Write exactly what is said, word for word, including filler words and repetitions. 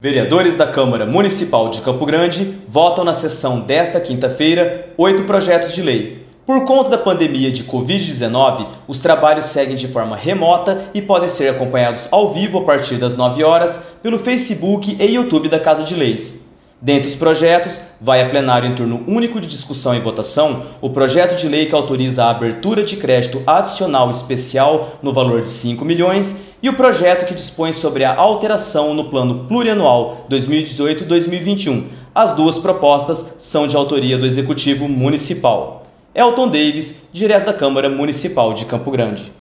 Vereadores da Câmara Municipal de Campo Grande votam na sessão desta quinta-feira oito projetos de lei. Por conta da pandemia de covid dezenove, os trabalhos seguem de forma remota e podem ser acompanhados ao vivo a partir das nove horas pelo Facebook e YouTube da Casa de Leis. Dentre os projetos, vai a plenário em turno único de discussão e votação o projeto de lei que autoriza a abertura de crédito adicional especial no valor de cinco milhões e o projeto que dispõe sobre a alteração no Plano Plurianual dois mil e dezoito a dois mil e vinte e um. As duas propostas são de autoria do Executivo Municipal. Elton Davis, direto da Câmara Municipal de Campo Grande.